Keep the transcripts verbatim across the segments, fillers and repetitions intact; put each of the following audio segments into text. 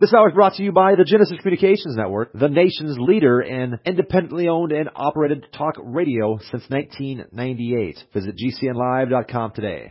This hour is brought to you by the Genesis Communications Network, the nation's leader in independently owned and operated talk radio since nineteen ninety-eight. Visit G C N live dot com today.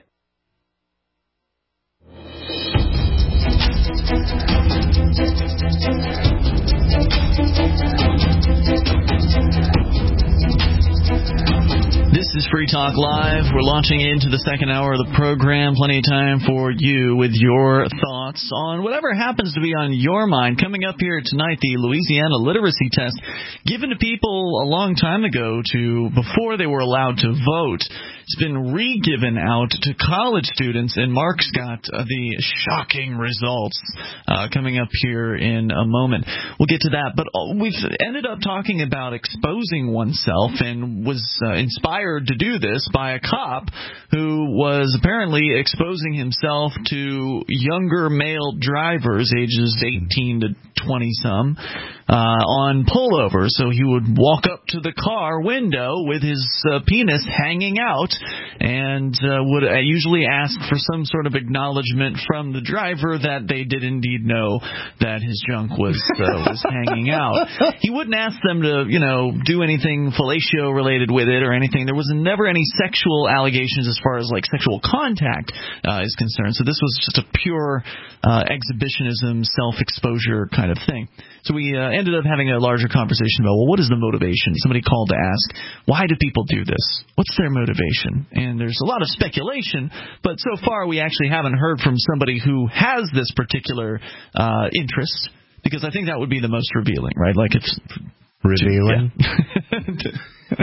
This is Free Talk Live. We're launching into the second hour of the program. Plenty of time for you with your thoughts on whatever happens to be on your mind. Coming up here tonight, the Louisiana literacy test given to people a long time ago to before they were allowed to vote. It's been re-given out to college students, and Mark's got uh, the shocking results uh, coming up here in a moment. We'll get to that, but we've ended up talking about exposing oneself and was uh, inspired to do this by a cop who was apparently exposing himself to younger male drivers, ages eighteen to twenty-some, uh, on pullover. So he would walk up to the car window with his uh, penis hanging out and uh, would uh, usually ask for some sort of acknowledgement from the driver that they did indeed know that his junk was uh, was hanging out. He wouldn't ask them to, you know, do anything fellatio related with it or anything. There was never any sexual allegations as far as like sexual contact uh, is concerned. So this was just a pure uh, exhibitionism, self-exposure kind of thing. So we uh, ended up having a larger conversation about, well, what is the motivation? Somebody called to ask, why do people do this? What's their motivation? And there's a lot of speculation, but so far we actually haven't heard from somebody who has this particular uh, interest, because I think that would be the most revealing, right? Like it's revealing. Yeah.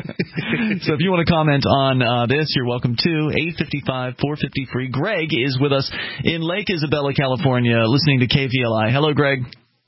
So if you want to comment on uh, this, you're welcome to. eight five five, four five zero, free. Greg is with us in Lake Isabella, California, listening to K V L I. Hello, Greg.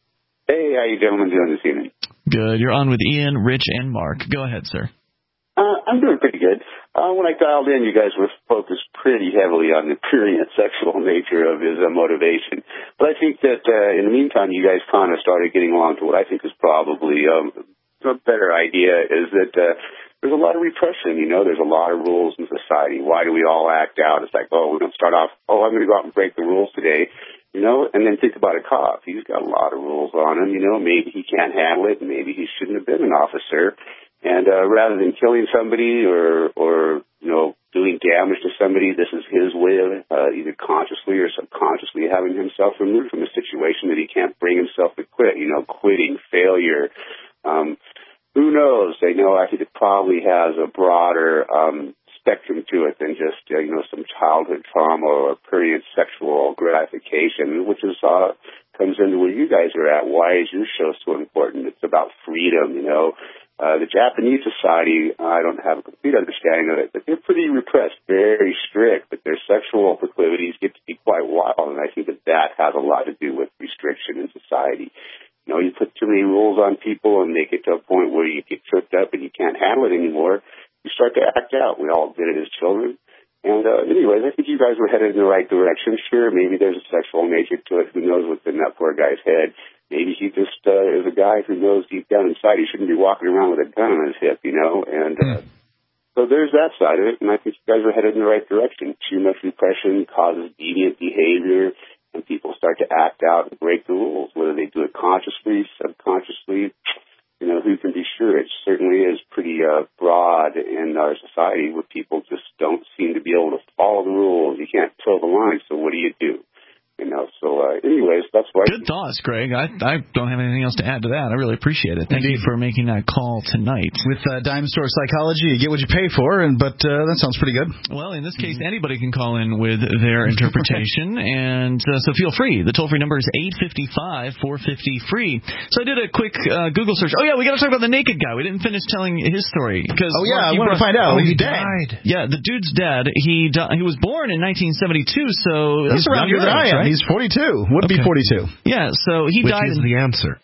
Hey, how you gentlemen doing this evening? Good. You're on with Ian, Rich, and Mark. Go ahead, sir. Uh, I'm doing pretty good. Uh, when I dialed in, you guys were focused pretty heavily on the prurient sexual nature of his uh, motivation. But I think that uh, in the meantime, you guys kind of started getting along to what I think is probably um, a better idea, is that uh, there's a lot of repression. You know, there's a lot of rules in society. Why do we all act out? It's like, oh, we don't start off, oh, I'm going to go out and break the rules today. You know, and then think about a cop. He's got a lot of rules on him. You know, maybe he can't handle it. Maybe he shouldn't have been an officer. And uh, rather than killing somebody or, or, you know, doing damage to somebody, this is his way of uh, either consciously or subconsciously having himself removed from a situation that he can't bring himself to quit. You know, quitting, failure. Um, who knows? I know I think it probably has a broader um spectrum to it than just, uh, you know, some childhood trauma or period sexual gratification, which is, uh, comes into where you guys are at. Why is your show so important? It's about freedom, you know. Uh, the Japanese society, I don't have a complete understanding of it, but they're pretty repressed, very strict, but their sexual proclivities get to be quite wild, and I think that that has a lot to do with restriction in society. You know, you put too many rules on people and they get to a point where you get tripped up and you can't handle it anymore. You start to act out. We all did it as children. And uh, anyways, I think you guys were headed in the right direction. Sure, maybe there's a sexual nature to it. Who knows what's in that poor guy's head? Maybe he just uh, is a guy who knows deep down inside he shouldn't be walking around with a gun on his hip, you know? And uh, so there's that side of it, and I think you guys are headed in the right direction. Too much repression causes deviant behavior, and people start to act out and break the rules, whether they do it consciously, subconsciously. You know, who can be sure? It certainly is pretty uh, broad in our society where people just don't seem to be able to follow the rules. You can't toe the line, so what do you do? You know, so uh, anyways, that's why. Good thoughts, Greg. I I don't have anything else to add to that. I really appreciate it. Thank Indeed. you for making that call tonight. With uh, Dime Store Psychology, you get what you pay for, and but uh, that sounds pretty good. Well, in this case, mm-hmm. anybody can call in with their interpretation, and uh, so feel free. The toll-free number is eight five five, four five zero, free. So I did a quick uh, Google search. Oh, yeah, we got to talk about the naked guy. We didn't finish telling his story. Cause oh, yeah, I want to find out. Oh, he died. Yeah, the dude's dead. He di- he was born in nineteen seventy-two, so that's around younger than I am. Right? He's forty-two. Would okay. be forty-two. Yeah, so he Which died. Which is in, the answer.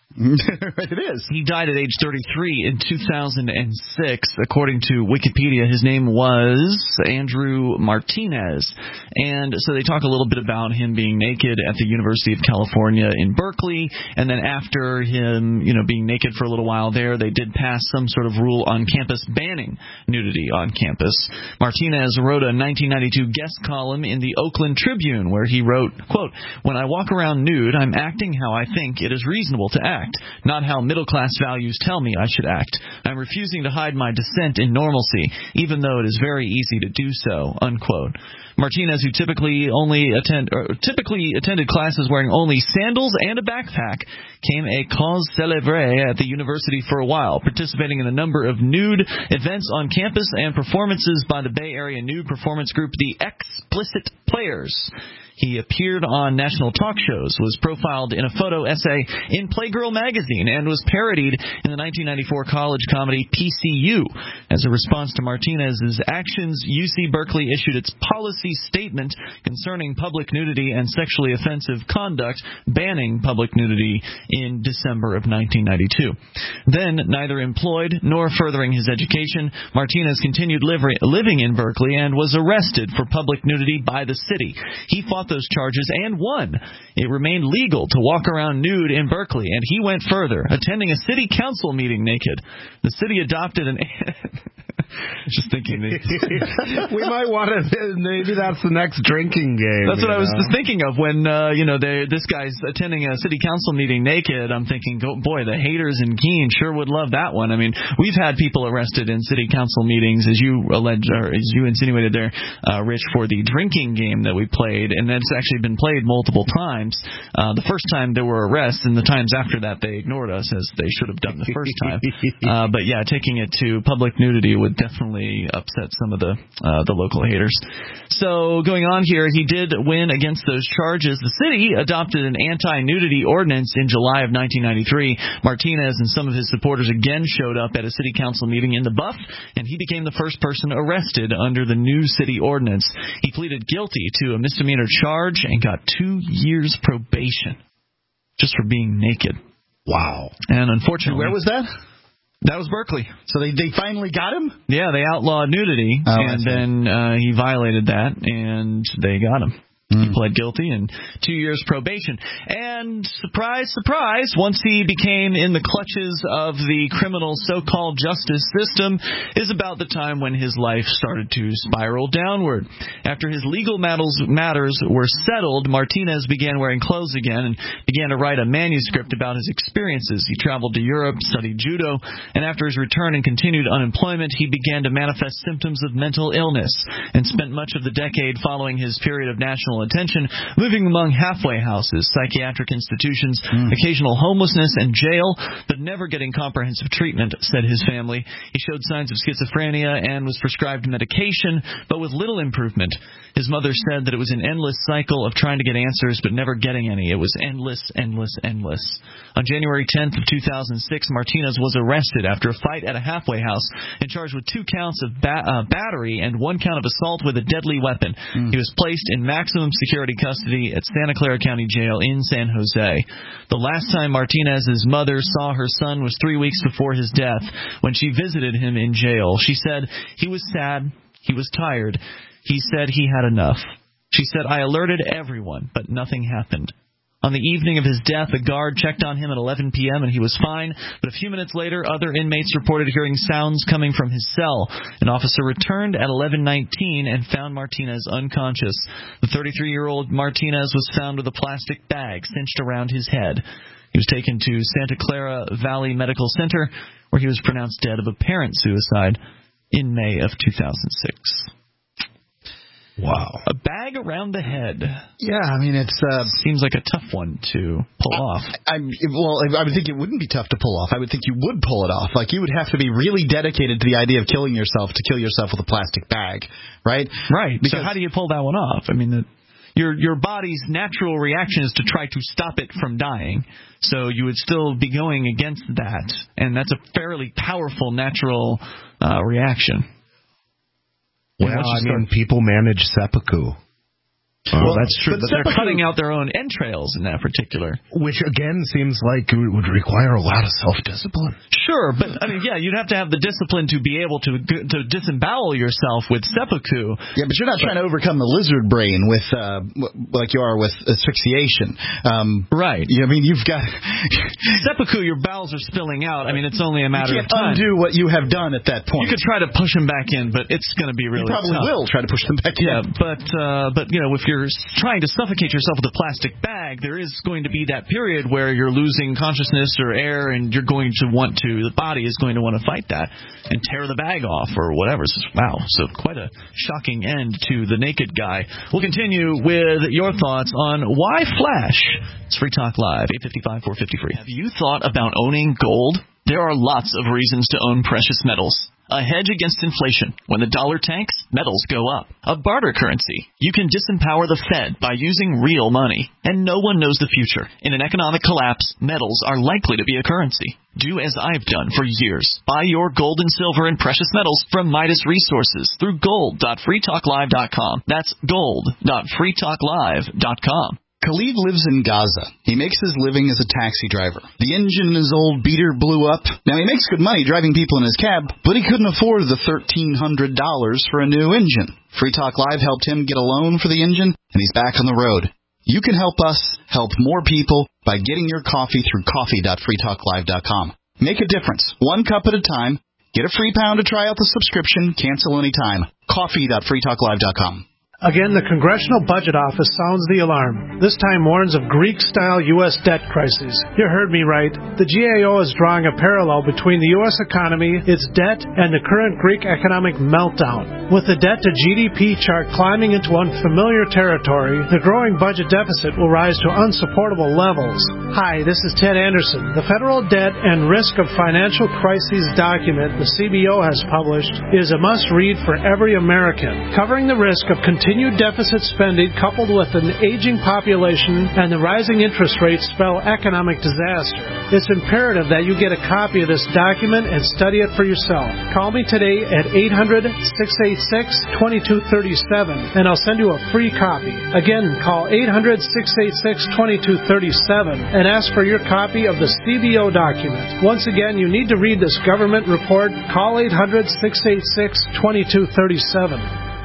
It is. He died at age thirty-three in two thousand six. According to Wikipedia, his name was Andrew Martinez. And so they talk a little bit about him being naked at the University of California in Berkeley. And then after him, you know, being naked for a little while there, they did pass some sort of rule on campus banning nudity on campus. Martinez wrote a nineteen ninety-two guest column in the Oakland Tribune where he wrote, quote, "When I walk around nude, I'm acting how I think it is reasonable to act, not how middle-class values tell me I should act. I'm refusing to hide my dissent in normalcy, even though it is very easy to do so," unquote. Martinez, who typically only attend, or typically attended classes wearing only sandals and a backpack, became a cause célèbre at the university for a while, participating in a number of nude events on campus and performances by the Bay Area nude performance group The Explicit Players. He appeared on national talk shows, was profiled in a photo essay in Playgirl magazine, and was parodied in the nineteen ninety-four college comedy P C U. As a response to Martinez's actions, U C Berkeley issued its policy statement concerning public nudity and sexually offensive conduct, banning public nudity in December of nineteen ninety-two. Then, neither employed nor furthering his education, Martinez continued liv- living in Berkeley and was arrested for public nudity by the city. He fought those charges and won. It remained legal to walk around nude in Berkeley, and he went further, attending a city council meeting naked. The city adopted an... Just thinking. We might want to, maybe that's the next drinking game. That's what know? I was just thinking of when, uh, you know, this guy's attending a city council meeting naked. I'm thinking, oh, boy, the haters in Keene sure would love that one. I mean, we've had people arrested in city council meetings, as you alleged, or as you insinuated there, uh, Rich, for the drinking game that we played, and that's actually been played multiple times. Uh, the first time there were arrests, and the times after that they ignored us, as they should have done the first time. Uh, but yeah, taking it to public nudity would definitely upset some of the uh, the local haters. So going on here, he did win against those charges. The city adopted an anti-nudity ordinance in July of nineteen ninety-three. Martinez and some of his supporters again showed up at a city council meeting in the Buff, and he became the first person arrested under the new city ordinance. He pleaded guilty to a misdemeanor charge and got two years probation just for being naked. Wow. And unfortunately... Where was that? That was Berkeley. So they, they finally got him? Yeah, they outlawed nudity, oh, and then uh, he violated that, and they got him. Mm. He pled guilty and two years probation. And surprise, surprise, once he became in the clutches of the criminal so-called justice system is about the time when his life started to spiral downward. After his legal matters, matters were settled, Martinez began wearing clothes again and began to write a manuscript about his experiences. He traveled to Europe, studied judo, and after his return and continued unemployment, he began to manifest symptoms of mental illness and spent much of the decade following his period of national attention, moving among halfway houses, psychiatric institutions, mm. occasional homelessness, and jail, but never getting comprehensive treatment, said his family. He showed signs of schizophrenia and was prescribed medication, but with little improvement. His mother said that it was an endless cycle of trying to get answers, but never getting any. It was endless, endless, endless. On January tenth of two thousand six, Martinez was arrested after a fight at a halfway house and charged with two counts of ba- uh, battery and one count of assault with a deadly weapon. Mm. He was placed in maximum security custody at Santa Clara County Jail in San Jose. The last time Martinez's mother saw her son was three weeks before his death when she visited him in jail. She said he was sad, he was tired. He said he had enough. She said, "I alerted everyone, but nothing happened." On the evening of his death, a guard checked on him at eleven p.m. and he was fine, but a few minutes later, other inmates reported hearing sounds coming from his cell. An officer returned at eleven nineteen and found Martinez unconscious. The thirty-three-year-old Martinez was found with a plastic bag cinched around his head. He was taken to Santa Clara Valley Medical Center, where he was pronounced dead of apparent suicide in May of two thousand six. Wow. A bag around the head. Yeah, I mean, it's... Uh, seems like a tough one to pull I, off. I, well, I would think it wouldn't be tough to pull off. I would think you would pull it off. Like, you would have to be really dedicated to the idea of killing yourself to kill yourself with a plastic bag, right? Right. Because, so how do you pull that one off? I mean, the, your your body's natural reaction is to try to stop it from dying. So you would still be going against that. And that's a fairly powerful natural uh, reaction. Well, I mean, people manage seppuku. Oh, well, that's true. But, but they're cutting out their own entrails in that particular. Which, again, seems like it would require a lot of self-discipline. Sure, but, I mean, yeah, you'd have to have the discipline to be able to to disembowel yourself with seppuku. Yeah, but you're not but, trying to overcome the lizard brain with, uh, like you are with asphyxiation. Um, right. You, I mean, you've got... seppuku, your bowels are spilling out. I mean, it's only a matter you of time. You can't undo what you have done at that point. You could try to push them back in, but it's going to be really tough. You probably tough. will try to push them back in. Yeah, but, uh, but, you know, if you're trying to suffocate yourself with a plastic bag, there is going to be that period where you're losing consciousness or air, and you're going to want to, the body is going to want to fight that and tear the bag off or whatever. So, wow, so quite a shocking end to the naked guy. We'll continue with your thoughts on why Flash. It's Free Talk Live, eight fifty-five, four fifty free. Have you thought about owning gold? There are lots of reasons to own precious metals. A hedge against inflation. When the dollar tanks, metals go up. A barter currency. You can disempower the Fed by using real money. And no one knows the future. In an economic collapse, metals are likely to be a currency. Do as I've done for years. Buy your gold and silver and precious metals from Midas Resources through gold dot free talk live dot com. That's gold dot free talk live dot com. Khalid lives in Gaza. He makes his living as a taxi driver. The engine in his old beater blew up. Now, he makes good money driving people in his cab, but he couldn't afford the thirteen hundred dollars for a new engine. Free Talk Live helped him get a loan for the engine, and he's back on the road. You can help us help more people by getting your coffee through coffee dot free talk live dot com. Make a difference, one cup at a time. Get a free pound to try out the subscription. Cancel anytime. coffee dot free talk live dot com. Again, the Congressional Budget Office sounds the alarm. This time warns of Greek-style U S debt crises. You heard me right. The G A O is drawing a parallel between the U S economy, its debt, and the current Greek economic meltdown. With the debt to G D P chart climbing into unfamiliar territory, the growing budget deficit will rise to unsupportable levels. Hi, this is Ted Anderson. The Federal Debt and Risk of Financial Crises document the C B O has published is a must-read for every American, covering the risk of continued Continued deficit spending coupled with an aging population and the rising interest rates spell economic disaster. It's imperative that you get a copy of this document and study it for yourself. Call me today at eight hundred, six eight six, two two three seven and I'll send you a free copy. Again, call eight hundred, six eight six, two two three seven and ask for your copy of the C B O document. Once again, you need to read this government report. Call eight hundred, six eight six, two two three seven.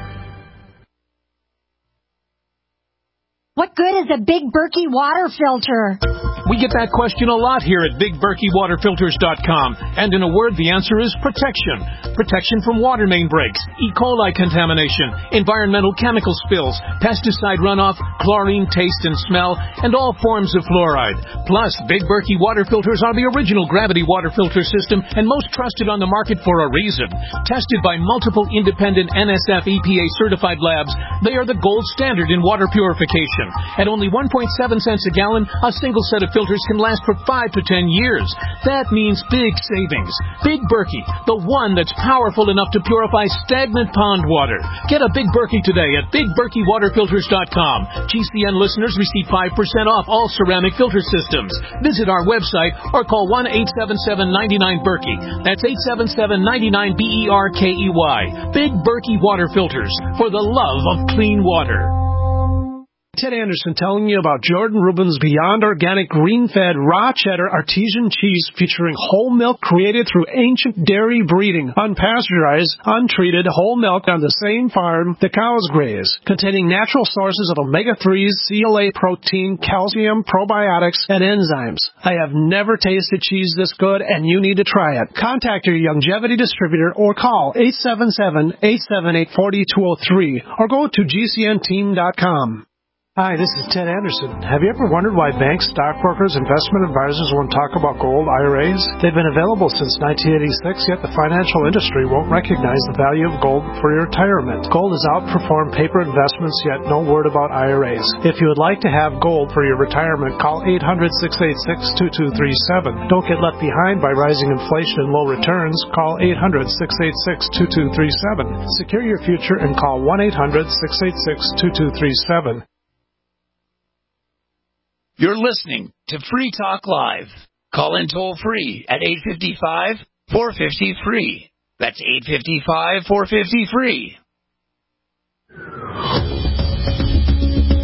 What good is a Big Berkey water filter? We get that question a lot here at big berkey water filters dot com. And in a word, the answer is protection. Protection from water main breaks, E. coli contamination, environmental chemical spills, pesticide runoff, chlorine taste and smell, and all forms of fluoride. Plus, Big Berkey water filters are the original gravity water filter system and most trusted on the market for a reason. Tested by multiple independent N S F E P A certified labs, they are the gold standard in water purification. At only one point seven cents a gallon, a single set of filters can last for five to ten years. That means big savings. Big Berkey, the one that's powerful enough to purify stagnant pond water. Get a Big Berkey today at big berkey water filters dot com. G C N listeners receive five percent off all ceramic filter systems. Visit our website or call one eight seven seven, nine nine, Berkey. That's eight seven seven, nine nine, B E R K E Y. Big Berkey Water Filters, for the love of clean water. Ted Anderson telling you about Jordan Rubin's Beyond Organic Green-Fed Raw Cheddar Artesian Cheese featuring whole milk created through ancient dairy breeding, unpasteurized, untreated whole milk on the same farm the cows graze, containing natural sources of omega threes, C L A protein, calcium, probiotics, and enzymes. I have never tasted cheese this good, and you need to try it. Contact your Longevity distributor or call eight seven seven, eight seven eight, four two zero three or go to G C N team dot com. Hi, this is Ted Anderson. Have you ever wondered why banks, stockbrokers, investment advisors won't talk about gold I R As? They've been available since nineteen eighty-six, yet the financial industry won't recognize the value of gold for your retirement. Gold has outperformed paper investments, yet no word about I R As. If you would like to have gold for your retirement, call eight hundred, six eight six, two two three seven. Don't get left behind by rising inflation and low returns. Call eight hundred, six eight six, two two three seven. Secure your future and call one eight hundred, six eight six, two two three seven. You're listening to Free Talk Live. Call in toll free at eight five five, four five zero, free. That's eight five five, four five zero, free.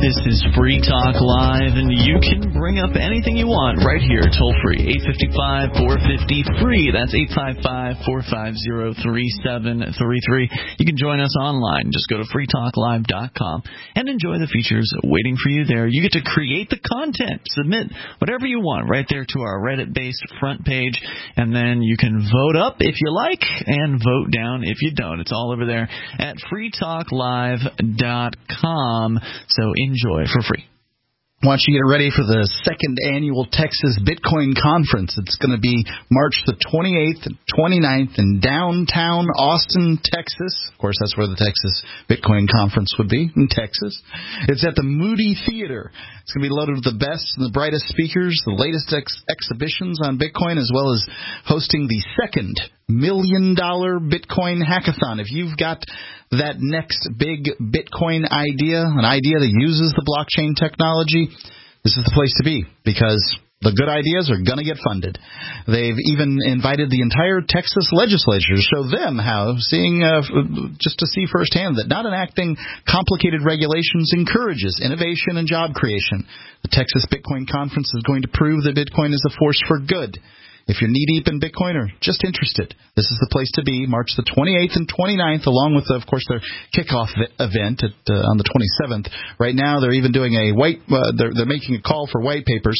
This is Free Talk Live, and you can bring up anything you want right here, toll-free, eight five five, four five zero, free. That's eight five five, four five zero, three seven three three. You can join us online. Just go to free talk live dot com and enjoy the features waiting for you there. You get to create the content, submit whatever you want right there to our Reddit-based front page, and then you can vote up if you like and vote down if you don't. It's all over there at free talk live dot com. So enjoy for free. I want you to get ready for the second annual Texas Bitcoin Conference. It's going to be March the twenty-eighth and twenty-ninth in downtown Austin, Texas. Of course, that's where the Texas Bitcoin Conference would be, in Texas. It's at the Moody Theater. It's going to be loaded with the best and the brightest speakers, the latest ex- exhibitions on Bitcoin, as well as hosting the second Million Dollar Bitcoin Hackathon. If you've got that next big Bitcoin idea, an idea that uses the blockchain technology, this is the place to be, because the good ideas are going to get funded. They've even invited the entire Texas legislature to show them how, seeing uh, just to see firsthand that not enacting complicated regulations encourages innovation and job creation. The Texas Bitcoin Conference is going to prove that Bitcoin is a force for good. If you're knee-deep in Bitcoin or just interested, this is the place to be, March the twenty-eighth and twenty-ninth, along with, of course, their kickoff event at, uh, on the twenty-seventh. Right now, they're even doing a white, uh, they're, they're making a call for white papers.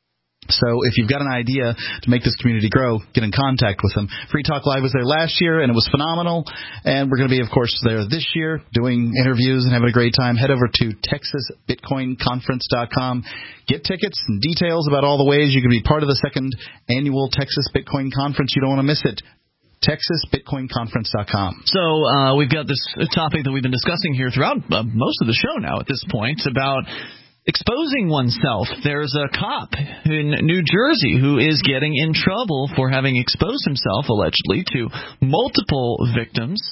So if you've got an idea to make this community grow, get in contact with them. Free Talk Live was there last year, and it was phenomenal. And we're going to be, of course, there this year doing interviews and having a great time. Head over to texas bitcoin conference dot com. Get tickets and details about all the ways you can be part of the second annual Texas Bitcoin Conference. You don't want to miss it. texas bitcoin conference dot com. So uh, we've got this topic that we've been discussing here throughout uh, most of the show now at this point about exposing oneself. There's a cop in New Jersey who is getting in trouble for having exposed himself, allegedly, to multiple victims.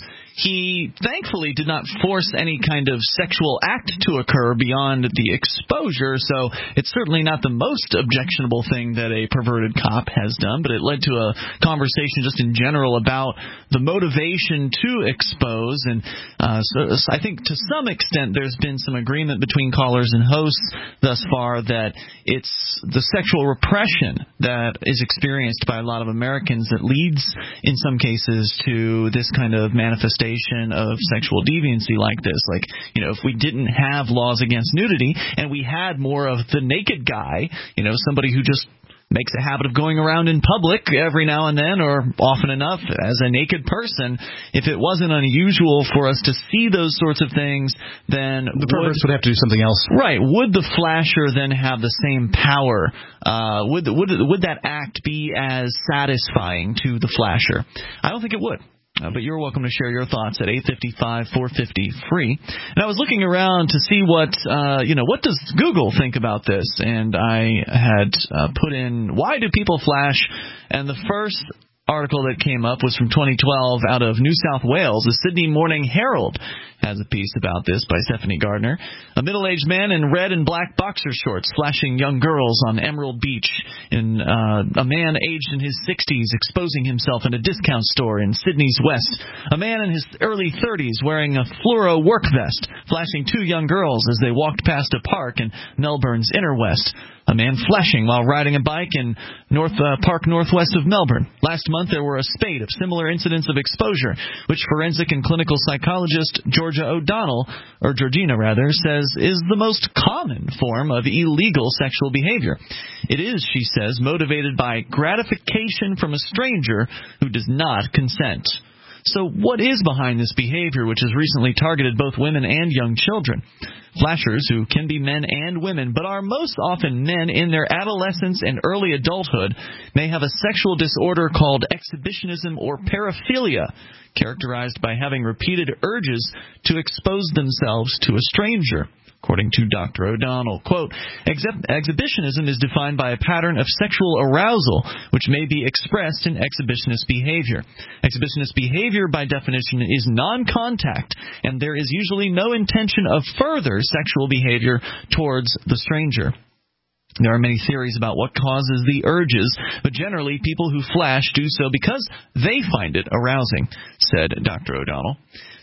He thankfully did not force any kind of sexual act to occur beyond the exposure, so it's certainly not the most objectionable thing that a perverted cop has done, but it led to a conversation just in general about the motivation to expose, and uh, so, so I think to some extent there's been some agreement between callers and hosts thus far that it's the sexual repression that is experienced by a lot of Americans that leads, in some cases, to this kind of manifestation of sexual deviancy like this. Like, you know, if we didn't have laws against nudity and we had more of the naked guy, you know, somebody who just makes a habit of going around in public every now and then or often enough as a naked person, if it wasn't unusual for us to see those sorts of things, then the perverts would, would have to do something else. Right. Would the flasher then have the same power? Uh, would, would, would that act be as satisfying to the flasher? I don't think it would. Uh, but you're welcome to share your thoughts at eight five five, four five zero, free. And I was looking around to see what, uh, you know, what does Google think about this? And I had uh, put in, why do people flash? And the first article that came up was from twenty twelve out of New South Wales. The Sydney Morning Herald has a piece about this by Stephanie Gardner. A middle-aged man in red and black boxer shorts flashing young girls on Emerald Beach. In uh, a man aged in his sixties exposing himself in a discount store in Sydney's west. A man in his early thirties wearing a fluoro work vest flashing two young girls as they walked past a park in Melbourne's inner west. A man flashing while riding a bike in North uh, Park northwest of Melbourne. Last month there were a spate of similar incidents of exposure, which forensic and clinical psychologist Georgia O'Donnell, or Georgina rather, says is the most common form of illegal sexual behavior. It is, she says, motivated by gratification from a stranger who does not consent. So what is behind this behavior, which has recently targeted both women and young children? Flashers, who can be men and women, but are most often men in their adolescence and early adulthood, may have a sexual disorder called exhibitionism or paraphilia, characterized by having repeated urges to expose themselves to a stranger. According to Doctor O'Donnell, quote, exhibitionism is defined by a pattern of sexual arousal which may be expressed in exhibitionist behavior. Exhibitionist behavior, by definition, is non-contact, and there is usually no intention of further sexual behavior towards the stranger. There are many theories about what causes the urges, but generally people who flash do so because they find it arousing, said Doctor O'Donnell.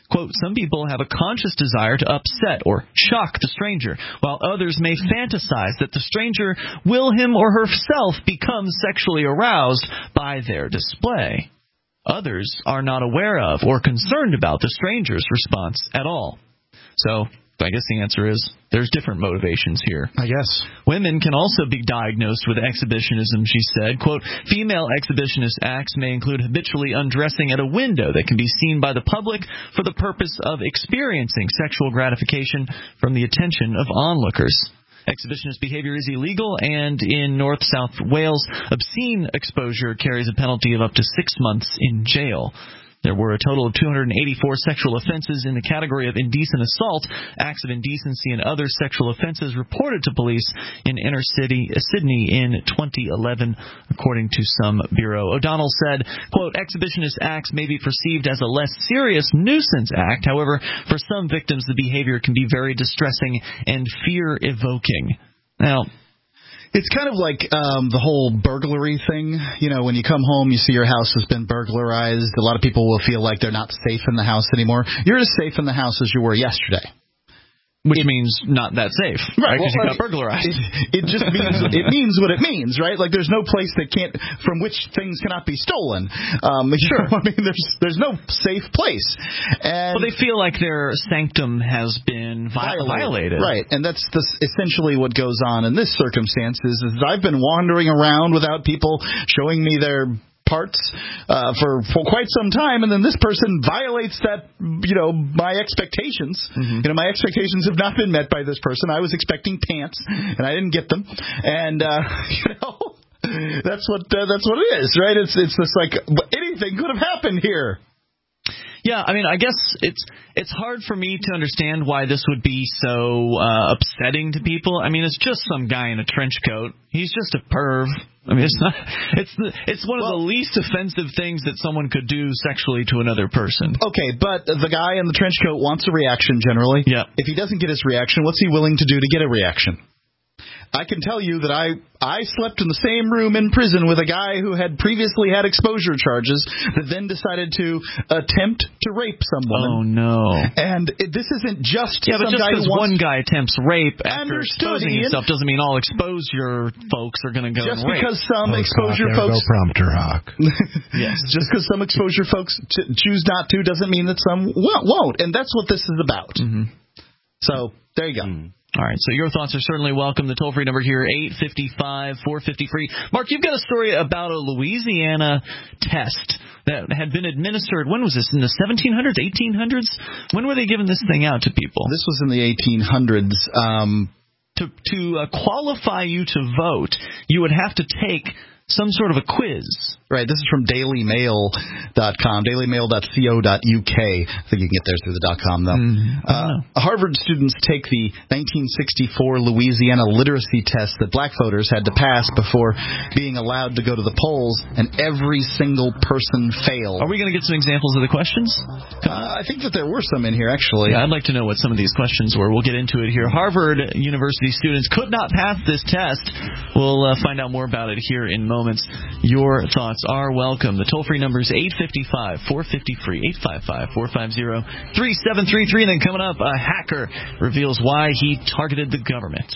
quote, some people have a conscious desire to upset or shock the stranger, while others may fantasize that the stranger will him or herself become sexually aroused by their display. Others are not aware of or concerned about the stranger's response at all. So, I guess the answer is there's different motivations here. I guess. Women can also be diagnosed with exhibitionism, she said. Quote, female exhibitionist acts may include habitually undressing at a window that can be seen by the public for the purpose of experiencing sexual gratification from the attention of onlookers. Exhibitionist behavior is illegal, and in North-South Wales, obscene exposure carries a penalty of up to six months in jail. There were a total of two hundred eighty-four sexual offenses in the category of indecent assault, acts of indecency, and other sexual offenses reported to police in inner city Sydney in twenty eleven, according to some bureau. O'Donnell said, quote, exhibitionist acts may be perceived as a less serious nuisance act. However, for some victims, the behavior can be very distressing and fear-evoking. Now, it's kind of like um, the whole burglary thing. You know, when you come home, you see your house has been burglarized. A lot of people will feel like they're not safe in the house anymore. You're as safe in the house as you were yesterday. Which it, means not that safe, right? Because Well, you got burglarized. It, it just means it means what it means, right? Like there's no place that can't from which things cannot be stolen. Um, sure. I mean, there's there's no safe place. And well, they feel like their sanctum has been violated. violated. Right, and that's the, essentially what goes on in this circumstance. Is, is I've been wandering around without people showing me their parts uh, for, for quite some time, and then this person violates that, you know, my expectations. Mm-hmm. You know, my expectations have not been met by this person. I was expecting pants, and I didn't get them. And, uh, you know, that's what uh, that's what it is, right? It's it's just like anything could have happened here. Yeah, I mean, I guess it's it's hard for me to understand why this would be so uh, upsetting to people. I mean, it's just some guy in a trench coat. He's just a perv. I mean, it's not. It's the, it's one of well, the least offensive things that someone could do sexually to another person. Okay, but the guy in the trench coat wants a reaction generally. Yeah. If he doesn't get his reaction, what's he willing to do to get a reaction? I can tell you that I, I slept in the same room in prison with a guy who had previously had exposure charges that then decided to attempt to rape some woman. Oh, no. And it, this isn't just yeah, some but just guy because one guy attempts rape after Understood, exposing Ian. himself doesn't mean all exposure folks are going to go just and rape. Because some oh, exposure God, folks... Go prompter, Hawk. Yes. Just because some exposure folks t- choose not to doesn't mean that some won't. And that's what this is about. Mm-hmm. So, there you go. Mm. All right, so your thoughts are certainly welcome. The toll-free number here, eight five five, four five zero, free. Mark, you've got a story about a Louisiana test that had been administered. When was this, in the seventeen hundreds, eighteen hundreds? When were they giving this thing out to people? This was in the eighteen hundreds. Um, to to uh, qualify you to vote, you would have to take some sort of a quiz. Right, this is from daily mail dot com, daily mail dot co dot u k. I think you can get there through the .com, though. Mm, uh, Harvard students take the nineteen sixty-four Louisiana literacy test that black voters had to pass before being allowed to go to the polls, and every single person failed. Are we going to get some examples of the questions? Uh, I think that there were some in here, actually. Yeah, I'd like to know what some of these questions were. We'll get into it here. Harvard University students could not pass this test. We'll uh, find out more about it here in moments. Your thoughts are welcome. The toll-free number is eight five five, four five zero, free, eight five five, four five zero, three seven three three. And then coming up, a hacker reveals why he targeted the government.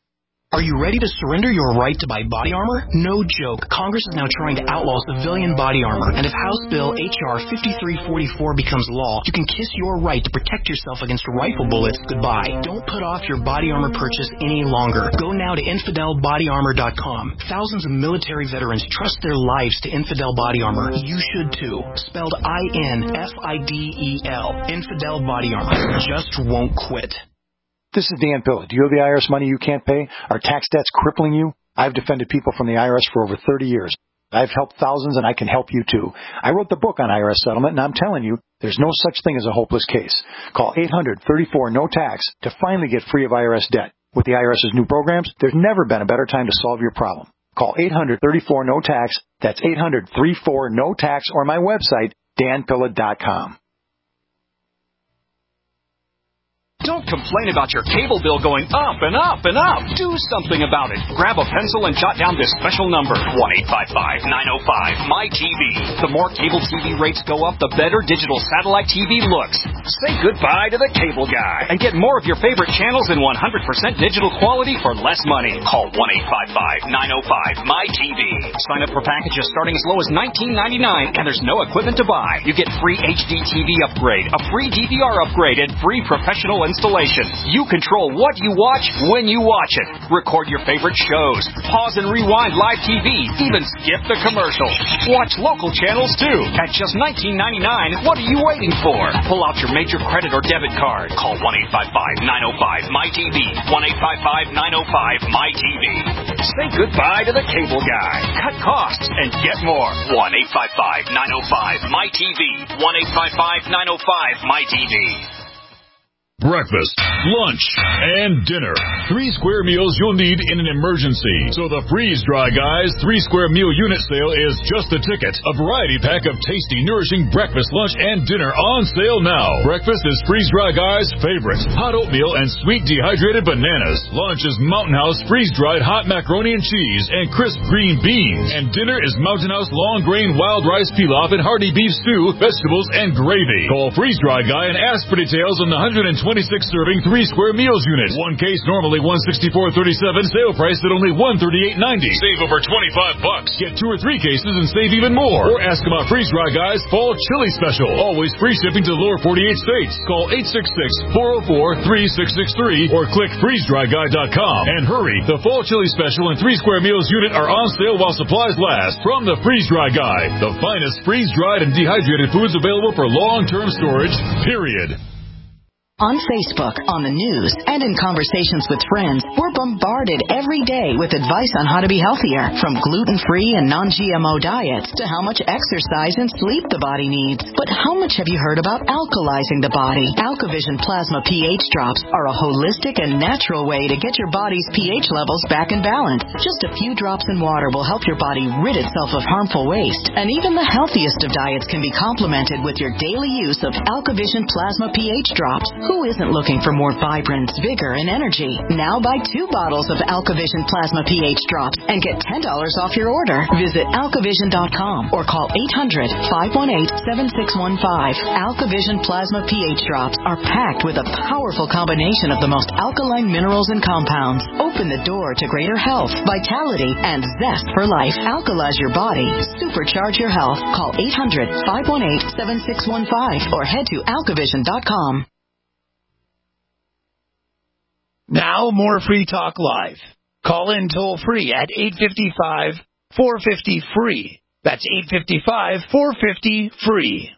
Are you ready to surrender your right to buy body armor? No joke. Congress is now trying to outlaw civilian body armor. And if House Bill H R fifty-three forty-four becomes law, you can kiss your right to protect yourself against rifle bullets goodbye. Don't put off your body armor purchase any longer. Go now to infidel body armor dot com. Thousands of military veterans trust their lives to Infidel Body Armor. You should too. Spelled I N F I D E L. Infidel Body Armor. Just won't quit. This is Dan Pilla. Do you owe the I R S money you can't pay? Are tax debts crippling you? I've defended people from the I R S for over thirty years. I've helped thousands, and I can help you too. I wrote the book on I R S settlement, and I'm telling you, there's no such thing as a hopeless case. Call eight hundred, thirty-four, no tax to finally get free of I R S debt. With the IRS's new programs, there's never been a better time to solve your problem. Call eight hundred, thirty-four, no tax. That's eight hundred, thirty-four, no tax, or my website, dan pilla dot com. Don't complain about your cable bill going up and up and up. Do something about it. Grab a pencil and jot down this special number, one eight five five, nine oh five, M Y T V. The more cable T V rates go up, the better digital satellite T V looks. Say goodbye to the cable guy and get more of your favorite channels in one hundred percent digital quality for less money. Call one eight five five, nine oh five, M Y T V. Sign up for packages starting as low as nineteen ninety-nine, and there's no equipment to buy. You get free H D T V upgrade, a free D V R upgrade, and free professional installation. You control what you watch when you watch it. Record your favorite shows. Pause and rewind live T V. Even skip the commercials. Watch local channels too. At just nineteen ninety-nine, what are you waiting for? Pull out your major credit or debit card. Call one eight five five, nine oh five, M Y T V. one eight five five, nine oh five, M Y T V. Say goodbye to the cable guy. Cut costs and get more. one eight five five, nine oh five, M Y T V. one eight five five, nine oh five, M Y T V. Breakfast, lunch, and dinner. Three square meals you'll need in an emergency. So the Freeze Dry Guys three square meal unit sale is just the ticket. A variety pack of tasty, nourishing breakfast, lunch, and dinner on sale now. Breakfast is Freeze Dry Guys' favorite. Hot oatmeal and sweet dehydrated bananas. Lunch is Mountain House freeze-dried hot macaroni and cheese and crisp green beans. And dinner is Mountain House long grain wild rice pilaf and hearty beef stew, vegetables, and gravy. Call Freeze Dry Guy and ask for details on the one hundred twenty-six serving three square meals unit. One case normally one sixty-four thirty-seven, sale price at only one thirty-eight ninety. Save over twenty-five bucks. Get two or three cases and save even more. Or ask about Freeze Dry Guys Fall Chili Special. Always free shipping to the lower forty-eight states. Call eight six six, four oh four, three six six three or click freeze dry guy dot com. And hurry, the Fall Chili Special and three square meals unit are on sale while supplies last. From the Freeze Dry Guy, the finest freeze-dried and dehydrated foods available for long-term storage, period. On Facebook, on the news, and in conversations with friends, we're bombarded every day with advice on how to be healthier, from gluten-free and non-G M O diets to how much exercise and sleep the body needs. But how much have you heard about alkalizing the body? AlkaVision Plasma pH drops are a holistic and natural way to get your body's pH levels back in balance. Just a few drops in water will help your body rid itself of harmful waste. And even the healthiest of diets can be complemented with your daily use of AlkaVision Plasma pH drops. Who isn't looking for more vibrance, vigor, and energy? Now buy two bottles of AlkaVision Plasma pH drops and get ten dollars off your order. Visit alkavision dot com or call eight hundred, five one eight, seven six one five. AlkaVision Plasma pH drops are packed with a powerful combination of the most alkaline minerals and compounds. Open the door to greater health, vitality, and zest for life. Alkalize your body. Supercharge your health. Call eight hundred, five one eight, seven six one five or head to alkavision dot com. Now, more Free Talk Live. Call in toll-free at eight five five, four five zero, free. That's eight five five, four five zero, free.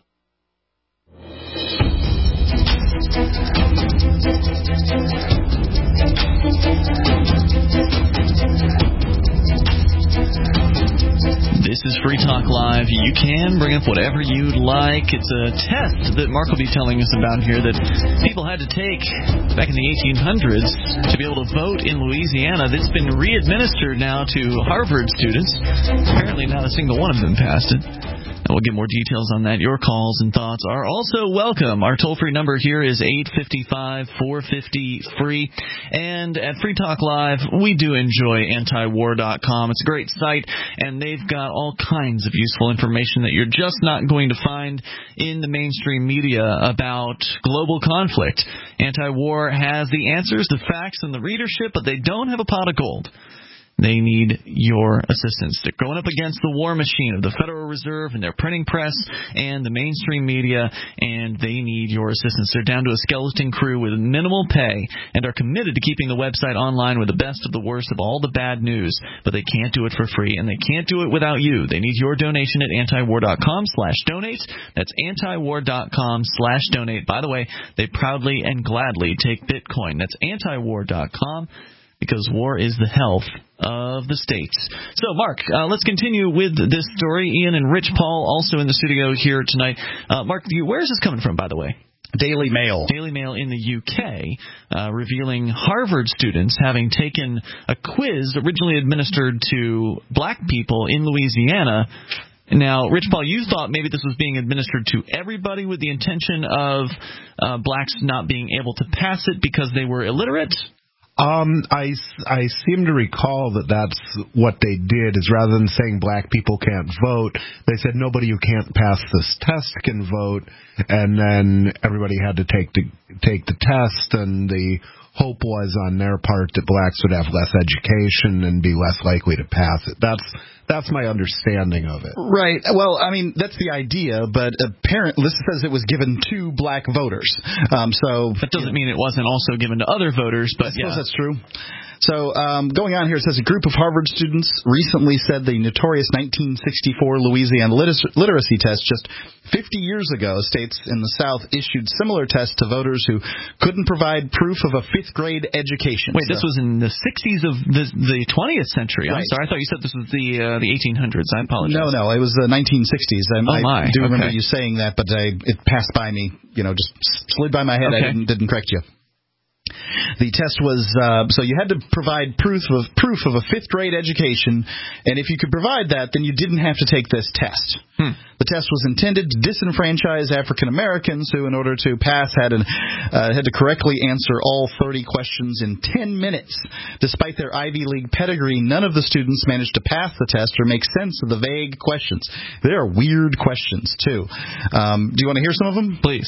This is Free Talk Live. You can bring up whatever you'd like. It's a test that Mark will be telling us about here that people had to take back in the eighteen hundreds to be able to vote in Louisiana. That's been re-administered now to Harvard students. Apparently not a single one of them passed it. And we'll get more details on that. Your calls and thoughts are also welcome. Our toll-free number here is eight five five, four five zero, free. And at Free Talk Live, we do enjoy anti war dot com. It's a great site, and they've got all kinds of useful information that you're just not going to find in the mainstream media about global conflict. Anti-War has the answers, the facts, and the readership, but they don't have a pot of gold. They need your assistance. They're going up against the war machine of the Federal Reserve and their printing press and the mainstream media, and they need your assistance. They're down to a skeleton crew with minimal pay and are committed to keeping the website online with the best of the worst of all the bad news, but they can't do it for free, and they can't do it without you. They need your donation at anti-war dot com slash donate. That's anti-war dot com slash donate. By the way, they proudly and gladly take Bitcoin. That's anti-war dot com. Because war is the health of the states. So, Mark, uh, let's continue with this story. Ian and Rich Paul also in the studio here tonight. Uh, Mark, where is this coming from, by the way? Daily Mail. Daily Mail in the U K, uh, revealing Harvard students having taken a quiz originally administered to black people in Louisiana Now, Rich Paul, you thought maybe this was being administered to everybody with the intention of uh, blacks not being able to pass it because they were illiterate? Um, I, I seem to recall that that's what they did, is rather than saying black people can't vote, they said nobody who can't pass this test can vote, and then everybody had to take the, take the test, and the hope was on their part that blacks would have less education and be less likely to pass it. That's that's my understanding of it. Right. Well, I mean, that's the idea, but apparently this says it was given to black voters. Um, so that doesn't mean it wasn't also given to other voters, but I suppose yeah. that's true. So um, going on here, it says a group of Harvard students recently said the notorious nineteen sixty-four Louisiana liter- literacy test just fifty years ago, states in the South issued similar tests to voters who couldn't provide proof of a fifth grade education. Wait, so, this was in the sixties of the, the twentieth century. I'm right. sorry, I thought you said this was the uh, the eighteen hundreds. I apologize. No, no, it was the nineteen sixties. I, oh my. I do remember okay. you saying that, but I, it passed by me, you know, just slid by my head. Okay. I didn't, didn't correct you. The test was, uh, so you had to provide proof of proof of a fifth grade education, and if you could provide that, then you didn't have to take this test. Hmm. The test was intended to disenfranchise African Americans who, in order to pass, had, an, uh, had to correctly answer all thirty questions in ten minutes. Despite their Ivy League pedigree, none of the students managed to pass the test or make sense of the vague questions. They are weird questions, too. Um, do you want to hear some of them? Please.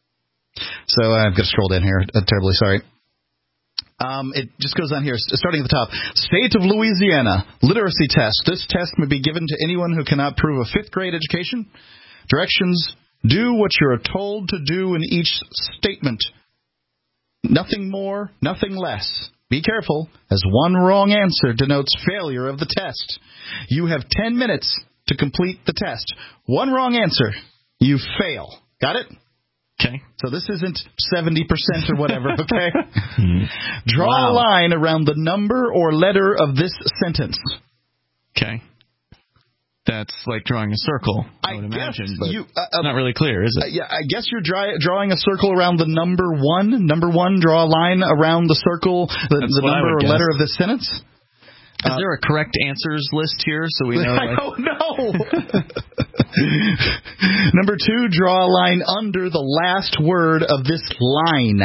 So uh, I've got to scroll down here. Uh, terribly sorry. Um, it just goes on here, starting at the top. State of Louisiana, literacy test. This test may be given to anyone who cannot prove a fifth grade education. Directions: do what you are told to do in each statement. Nothing more, nothing less. Be careful, as one wrong answer denotes failure of the test. You have ten minutes to complete the test. One wrong answer, you fail. Got it? Okay. So this isn't seventy percent or whatever, okay? Draw wow. a line around the number or letter of this sentence. Okay. That's like drawing a circle, I, I would imagine, but you, uh, it's not really clear, is it? Uh, yeah, I guess you're dry, drawing a circle around the number one. Number one, draw a line around the circle, the, the number or guess. letter of this sentence. Is uh, there a correct answers list here so we know? I like... don't know. Number two, draw a line under the last word of this line.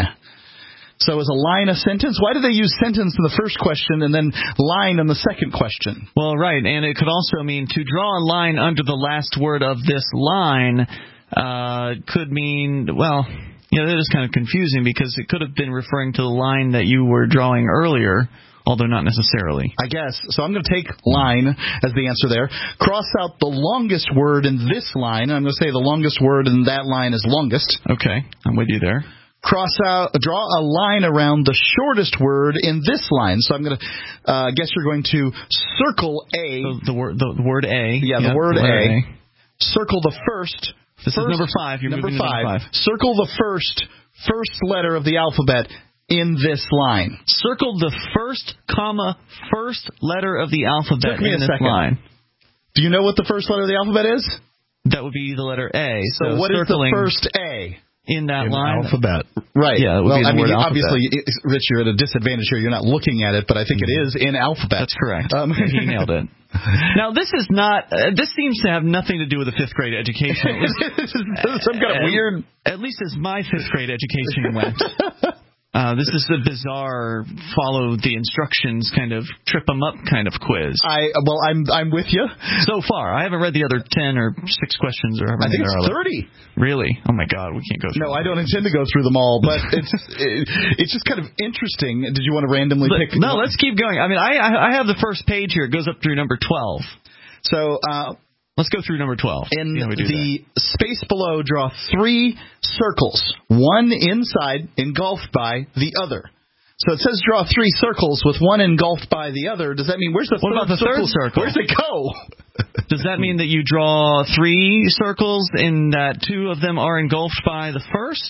So is a line a sentence? Why do they use sentence in the first question and then line in the second question? Well, right, and it could also mean to draw a line under the last word of this line uh, could mean, well, yeah, that is kind of confusing because it could have been referring to the line that you were drawing earlier. Although not necessarily. I guess. So I'm going to take line as the answer there. Cross out the longest word in this line. I'm going to say the longest word in that line is longest. Okay, I'm with you there. Cross out, draw a line around the shortest word in this line. So I'm going to uh, guess you're going to circle A. So the word, the, the word A. Yeah, the yep, word the A. A. Circle the first. This first, is number five. You're number moving five. to number five. Circle the first first letter of the alphabet in this line. Circle the first comma first letter of the alphabet Took me in a this second. line. Do you know what the first letter of the alphabet is? That would be the letter A. So, so what is the circling first A? In that in line? Alphabet. Right. Yeah, it would well, be the I mean, word obviously, Rich, you're at a disadvantage here. You're not looking at it, but I think it is in alphabet. That's correct. Um, he nailed it. Now, this is not, uh, this seems to have nothing to do with a fifth grade education. This is some kind of weird. At least as my fifth grade education went. Uh, this is the bizarre follow the instructions kind of trip 'em up kind of quiz. I well, I'm I'm with you so far. I haven't read the other ten or six questions or however I think many it's there are. thirty. Really? Oh my God, we can't go through. No, them. I don't intend to go through them all, but it's it, it's just kind of interesting. Did you want to randomly But, pick? No, let's keep going. I mean, I I have the first page here. It goes up through number twelve. So. uh Let's go through number twelve. In the that. Space below, draw three circles, one inside engulfed by the other. So it says draw three circles with one engulfed by the other. Does that mean where's the what third about the circle? third circle? Where's it go? Does that mean that you draw three circles and that two of them are engulfed by the first?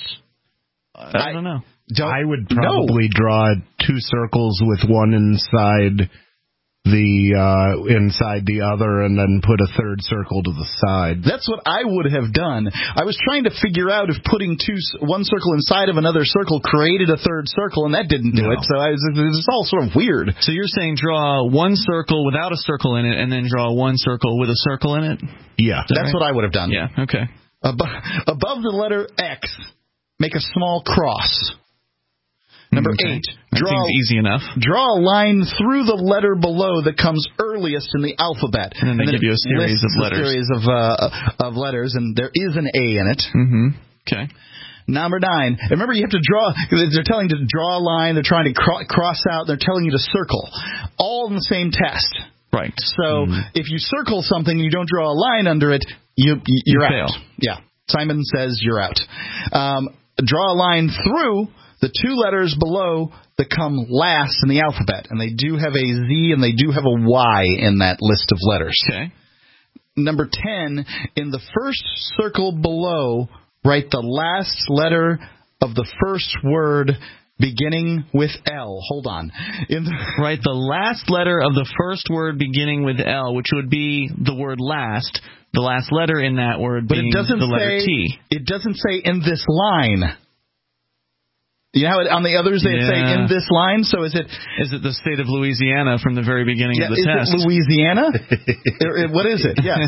I, I don't know. Don't, I would probably no. draw two circles with one inside the uh, inside the other and then put a third circle to the side. That's what I would have done. I was trying to figure out if putting two one circle inside of another circle created a third circle, and that didn't do no. it. So I was, it was all sort of weird. So you're saying draw one circle without a circle in it, and then draw one circle with a circle in it? Yeah. That's right? what I would have done. Yeah, okay. Above, above the letter X, make a small cross. Number okay. eight, that draw, seems easy enough. Draw a line through the letter below that comes earliest in the alphabet. And then they and then give you a series of letters. A series of, uh, of letters, and there is an A in it. Mm-hmm. Okay. Number nine, and remember you have to draw, they're telling you to draw a line, they're trying to cro- cross out, they're telling you to circle. All in the same test. Right. So mm. if you circle something and you don't draw a line under it, you, you're you out. Fail. Yeah. Simon says you're out. Um, draw a line through the two letters below that come last in the alphabet, and they do have a Z and they do have a Y in that list of letters. Okay. Number ten, in the first circle below, write the last letter of the first word beginning with L. Hold on. In the Write the last letter of the first word beginning with L, which would be the word last. The last letter in that word but being it doesn't the letter say, T. It doesn't say in this line. You know how it, on the others they yeah. say in this line? So is it is it the state of Louisiana from the very beginning yeah, of the is test? Is it Louisiana? What is it? Yes.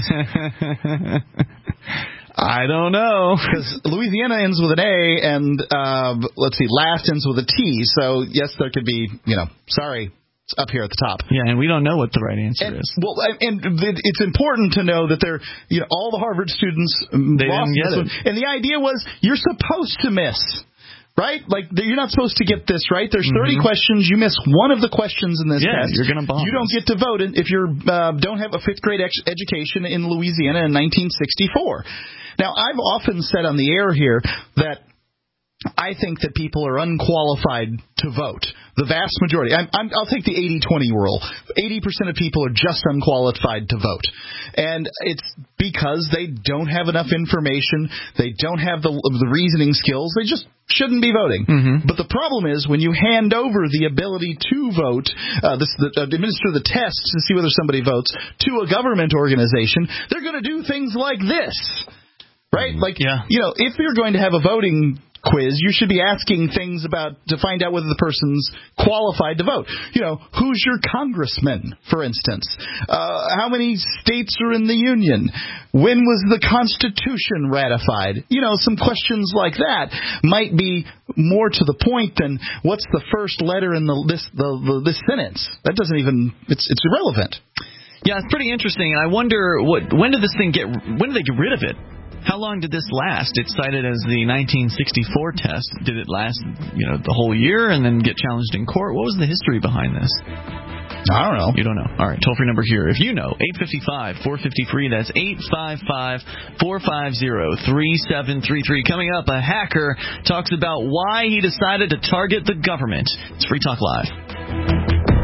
I don't know. Because Louisiana ends with an A, and uh, let's see, last ends with a T. So yes, there could be, you know, sorry, it's up here at the top. Yeah, and we don't know what the right answer and, is. Well, and it's important to know that they're, you know, all the Harvard students they lost didn't get this it. one, and the idea was you're supposed to miss. Right? Like, you're not supposed to get this, right? There's thirty mm-hmm. questions. You miss one of the questions in this yeah, test. You're gonna bomb you don't this. get to vote if you uh, don't have a fifth grade ex- education in Louisiana in nineteen sixty-four. Now, I've often said on the air here that I think that people are unqualified to vote. The vast majority. I'm, I'm, I'll take the eighty twenty rule. eighty percent of people are just unqualified to vote. And it's because they don't have enough information. They don't have the, the reasoning skills. They just shouldn't be voting. Mm-hmm. But the problem is when you hand over the ability to vote, uh, this, the, uh, administer the test to see whether somebody votes, to a government organization, they're going to do things like this. Right? Like, yeah. you know, if you're going to have a voting quiz, you should be asking things about to find out whether the person's qualified to vote. You know, who's your congressman, for instance? Uh, how many states are in the union? When was the Constitution ratified? You know, some questions like that might be more to the point than what's the first letter in the this the, the this sentence. That doesn't even it's it's irrelevant. Yeah, it's pretty interesting. I wonder what when did this thing get when did they get rid of it? How long did this last? It's cited as the nineteen sixty-four test. Did it last, you know, the whole year and then get challenged in court? What was the history behind this? I don't know. You don't know. All right, toll-free number here. If you know, eight five five, four five zero, free. That's eight five five, four five zero, three seven three three. Coming up, a hacker talks about why he decided to target the government. It's Free Talk Live.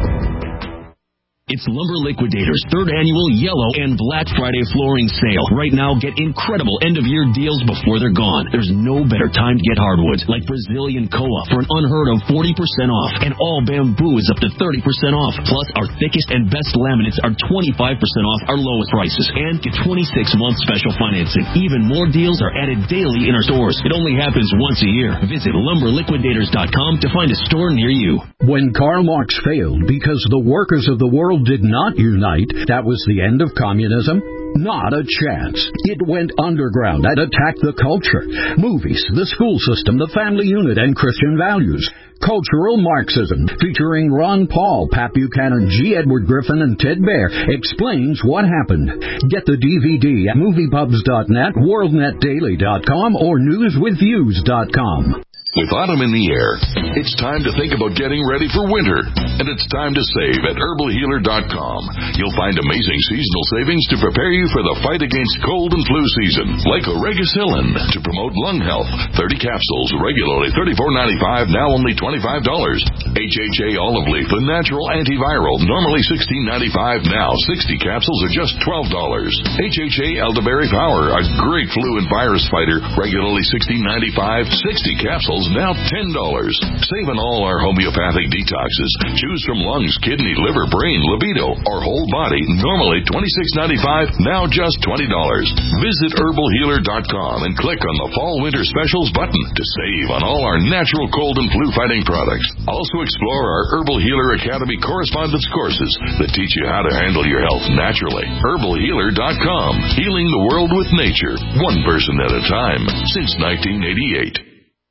It's Lumber Liquidators' third annual Yellow and Black Friday flooring sale. Right now, get incredible end-of-year deals before they're gone. There's no better time to get hardwoods, like Brazilian Koa for an unheard of forty percent off. And all bamboo is up to thirty percent off. Plus, our thickest and best laminates are twenty-five percent off our lowest prices. And get twenty-six month special financing. Even more deals are added daily in our stores. It only happens once a year. Visit lumber liquidators dot com to find a store near you. When Karl Marx failed because the workers of the world did not unite, that was the end of communism? Not a chance. It went underground and attacked the culture, movies, the school system, the family unit, and Christian values. Cultural Marxism, featuring Ron Paul, Pat Buchanan, G. Edward Griffin, and Ted Baer, explains what happened. Get the D V D at movie pubs dot net, world net daily dot com, or news with views dot com. With autumn in the air, it's time to think about getting ready for winter. And it's time to save at herbal healer dot com. You'll find amazing seasonal savings to prepare you for the fight against cold and flu season. Like Oregacillin to promote lung health. thirty capsules, regularly thirty-four ninety-five, now only twenty-five dollars. H H A olive leaf, the natural antiviral, normally sixteen ninety-five, now sixty capsules are just twelve dollars. H H A elderberry power, a great flu and virus fighter, regularly sixteen ninety-five, sixty capsules specials now ten dollars. Save on all our homeopathic detoxes. Choose from lungs, kidney, liver, brain, libido, or whole body. Normally twenty-six ninety-five, now just twenty dollars. Visit herbal healer dot com and click on the Fall Winter Specials button to save on all our natural cold and flu fighting products. Also explore our Herbal Healer Academy correspondence courses that teach you how to handle your health naturally. herbal healer dot com. Healing the world with nature, one person at a time, since nineteen eighty-eight.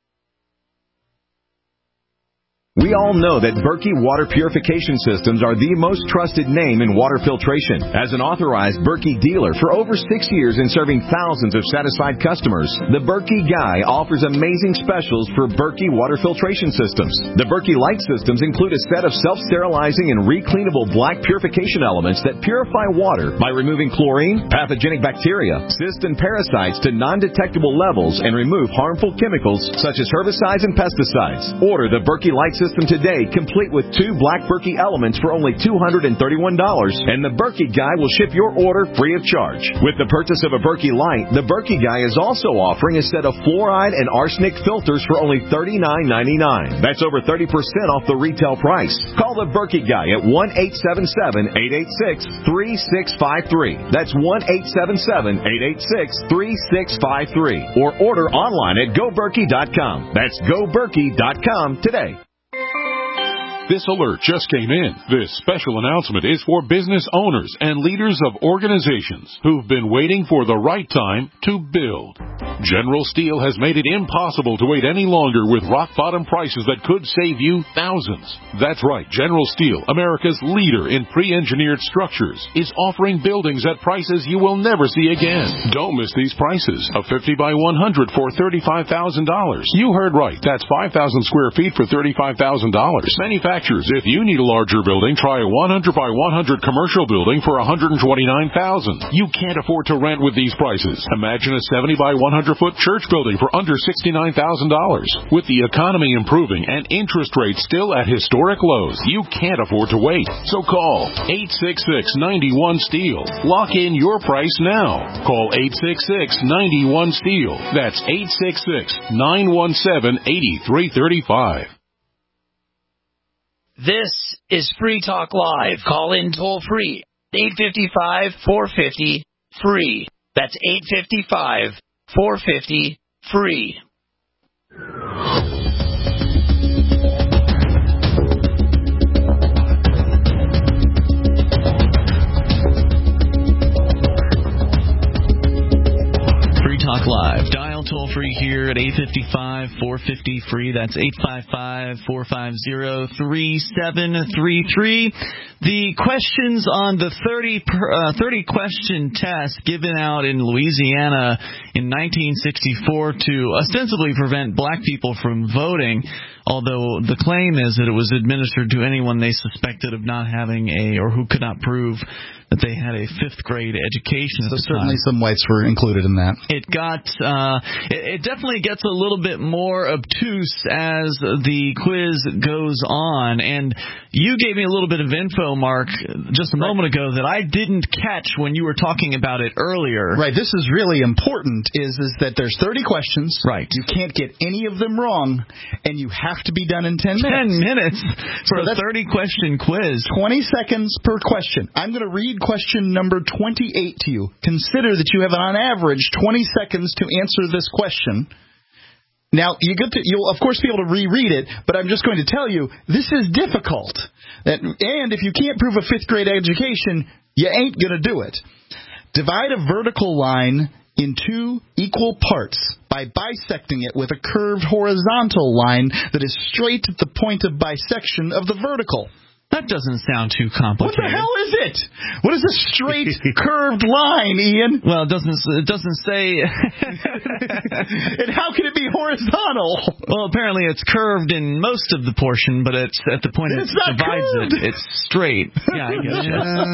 We all know that Berkey Water Purification Systems are the most trusted name in water filtration. As an authorized Berkey dealer for over six years and serving thousands of satisfied customers, the Berkey Guy offers amazing specials for Berkey Water Filtration Systems. The Berkey Light Systems include a set of self-sterilizing and recleanable black purification elements that purify water by removing chlorine, pathogenic bacteria, cysts, and parasites to non-detectable levels and remove harmful chemicals such as herbicides and pesticides. Order the Berkey Light System today, complete with two black Berkey elements for only two hundred thirty-one dollars, and the Berkey Guy will ship your order free of charge. With the purchase of a Berkey Light, the Berkey Guy is also offering a set of fluoride and arsenic filters for only thirty-nine ninety-nine. That's over thirty percent off the retail price. Call the Berkey Guy at one eight seven seven, eight eight six, three six five three. That's one eight seven seven, eight eight six, three six five three. Or order online at go berkey dot com. That's go berkey dot com today. This alert just came in. This special announcement is for business owners and leaders of organizations who've been waiting for the right time to build. General Steel has made it impossible to wait any longer with rock-bottom prices that could save you thousands. That's right. General Steel, America's leader in pre-engineered structures, is offering buildings at prices you will never see again. Don't miss these prices. A fifty by one hundred for thirty-five thousand dollars. You heard right. That's five thousand square feet for thirty-five thousand dollars. Manufacturers, if you need a larger building, try a one hundred by one hundred commercial building for one hundred twenty-nine thousand dollars. You can't afford to rent with these prices. Imagine a seventy by one hundred foot church building for under sixty-nine thousand dollars. With the economy improving and interest rates still at historic lows, you can't afford to wait. So call eight six six, nine one, STEEL. Lock in your price now. Call eight six six, nine one, STEEL. That's eight six six, nine one seven, eight three three five. This is Free Talk Live. Call in toll free. eight five five, four five zero, free. That's eight five five, four five zero, free. Free Talk Live. Dial toll free here at eight five five, four five zero, free. That's eight five five, four five zero, three seven three three. The questions on the thirty, uh, thirty question test given out in Louisiana in nineteen sixty-four to ostensibly prevent black people from voting, although the claim is that it was administered to anyone they suspected of not having a, or who could not prove that they had a fifth grade education. So certainly some whites were included in that. It got, uh, it, it definitely gets a little bit more obtuse as the quiz goes on. And you gave me a little bit of info, Mark, just a moment ago that I didn't catch when you were talking about it earlier. Right. This is really important. Is is that there's thirty questions. Right. You can't get any of them wrong, and you have to be done in ten minutes. Ten minutes for so a thirty question quiz. Twenty seconds per question. I'm going to read question number twenty-eight to you. Consider that you have on average twenty seconds to answer this question. Now, you get to, you'll, of course, be able to reread it, but I'm just going to tell you, this is difficult. That, and if you can't prove a fifth grade education, you ain't going to do it. Divide a vertical line in two equal parts by bisecting it with a curved horizontal line that is straight at the point of bisection of the vertical. That doesn't sound too complicated. What the hell is it? What is a straight curved line, Ian? Well, it doesn't. It doesn't say. And how can it be horizontal? Well, apparently it's curved in most of the portion, but it's at the point it divides curved. it, it's straight. Yeah, I guess. Uh,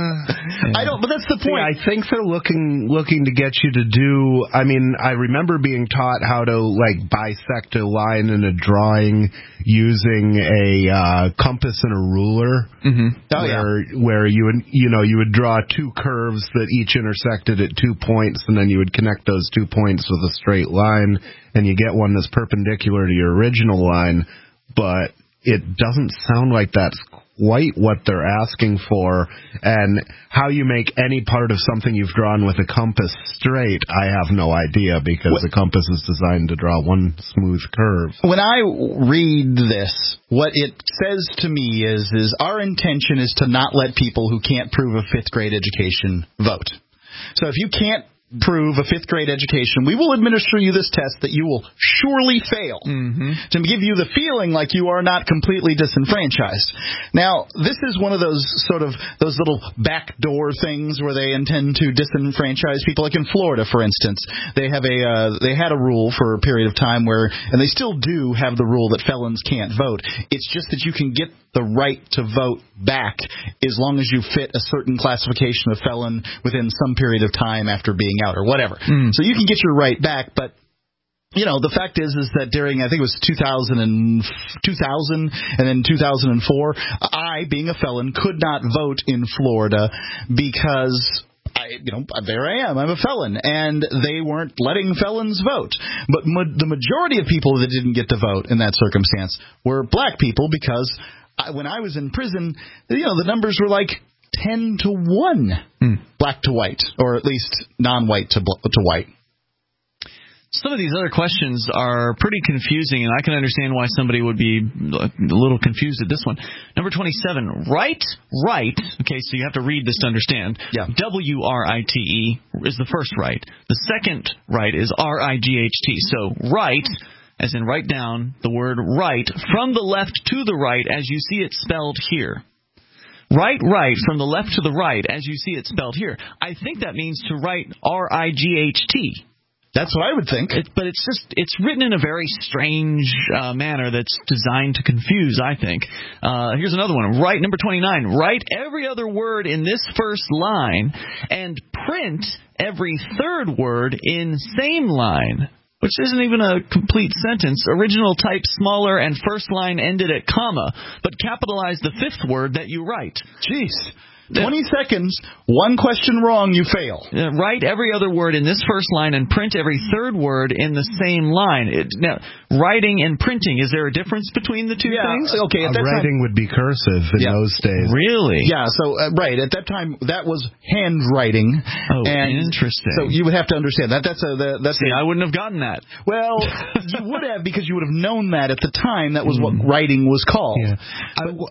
I don't, but that's the point. See, I think they're looking looking to get you to do. I mean, I remember being taught how to like bisect a line in a drawing using a uh, compass and a ruler. Mm-hmm. Oh, where yeah. where you would you know you would draw two curves that each intersected at two points, and then you would connect those two points with a straight line, and you get one that's perpendicular to your original line. But it doesn't sound like that's quite what they're asking for, and how you make any part of something you've drawn with a compass straight, I have no idea, because what? the compass is designed to draw one smooth curve. When I read this, what it says to me is, is our intention is to not let people who can't prove a fifth grade education vote. So if you can't prove a fifth grade education, we will administer you this test that you will surely fail, mm-hmm. to give you the feeling like you are not completely disenfranchised. Now, this is one of those sort of those little backdoor things where they intend to disenfranchise people. Like in Florida, for instance, they have a uh, they had a rule for a period of time where, and they still do have the rule that felons can't vote. It's just that you can get the right to vote back as long as you fit a certain classification of felon within some period of time after being out or whatever. Mm. So you can get your right back, but you know, the fact is is that during, I think it was two thousand and, two thousand and then two thousand four, I, being a felon, could not vote in Florida because I, you know, there I am. I'm a felon, and they weren't letting felons vote. But ma- the majority of people that didn't get to vote in that circumstance were black people, because I, when I was in prison, you know, the numbers were like ten to one, hmm. black to white, or at least non-white to bl- to white. Some of these other questions are pretty confusing, and I can understand why somebody would be a little confused at this one. Number twenty-seven, right, right. Okay, so you have to read this to understand. Yeah. W R I T E is the first right. The second right is R I G H T. So right, as in write down the word right from the left to the right as you see it spelled here. Right, right, from the left to the right as you see it spelled here. I think that means to write R I G H T. That's what I would think. It, but it's just it's written in a very strange uh, manner that's designed to confuse, I think. Uh, here's another one. Write number twenty-nine. Write every other word in this first line and print every third word in same line, which isn't even a complete sentence. Original type smaller and first line ended at comma, but capitalize the fifth word that you write. Jeez. twenty seconds, one question wrong, you fail. Uh, write every other word in this first line and print every third word in the same line. It, now, writing and printing, is there a difference between the two yeah, things? Okay, at uh, that writing time, would be cursive in yeah. those days. Really? Yeah, so, uh, right, at that time, that was handwriting. Oh, and interesting. So you would have to understand that. That's a, the, that's See, a, I wouldn't have gotten that. Well, you would have, because you would have known that at the time. That was mm. what writing was called. Yeah. I w-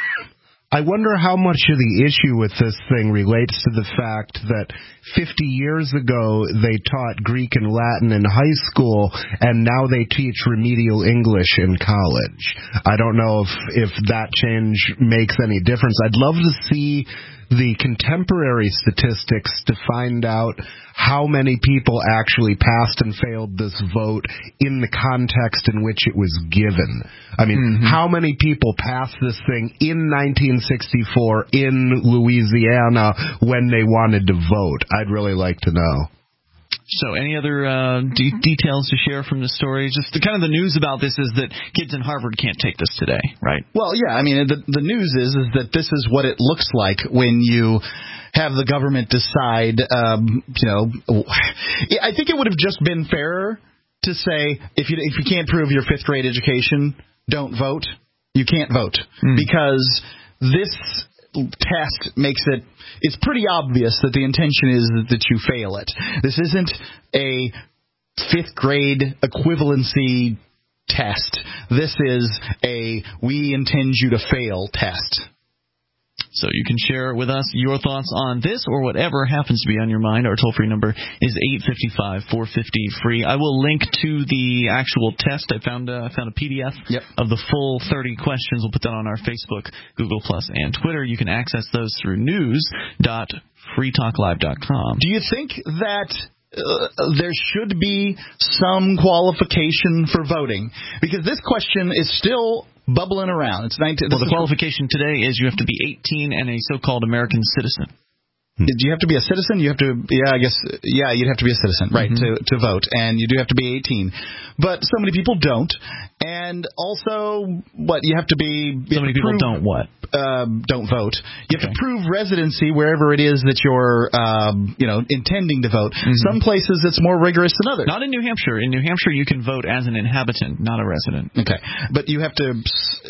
I wonder how much of the issue with this thing relates to the fact that fifty years ago they taught Greek and Latin in high school, and now they teach remedial English in college. I don't know if, if that change makes any difference. I'd love to see the contemporary statistics to find out how many people actually passed and failed this vote in the context in which it was given. I mean, mm-hmm. how many people passed this thing in nineteen sixty-four in Louisiana when they wanted to vote? I'd really like to know. So any other uh, de- details to share from the story? Just the kind of the news about this is that kids in Harvard can't take this today, right? Well, yeah. I mean, the, the news is, is that this is what it looks like when you have the government decide, um, you know, I think it would have just been fairer to say, if you if you can't prove your fifth grade education, don't vote. You can't vote. Mm. Because this test makes it, it's pretty obvious that the intention is that you fail it. This isn't a fifth grade equivalency test. This is a we intend you to fail test. So you can share with us your thoughts on this or whatever happens to be on your mind. Our toll-free number is eight five five, four five zero, free. I will link to the actual test. I found uh, found a P D F yep. of the full thirty questions. We'll put that on our Facebook, Google Plus, and Twitter. You can access those through news dot free talk live dot com. Do you think that Uh, there should be some qualification for voting? Because this question is still bubbling around. It's nineteen. Well, the qualification today is you have to be eighteen and a so-called American citizen. Do you have to be a citizen? You have to, yeah, I guess, yeah, you'd have to be a citizen, right, mm-hmm. to to vote, and you do have to be eighteen. But so many people don't, and also, what you have to be. So many people prove, don't what? Uh, don't vote. You have okay. to prove residency wherever it is that you're, um, you know, intending to vote. Mm-hmm. Some places it's more rigorous than others. Not in New Hampshire. In New Hampshire, you can vote as an inhabitant, not a resident. Okay, but you have to,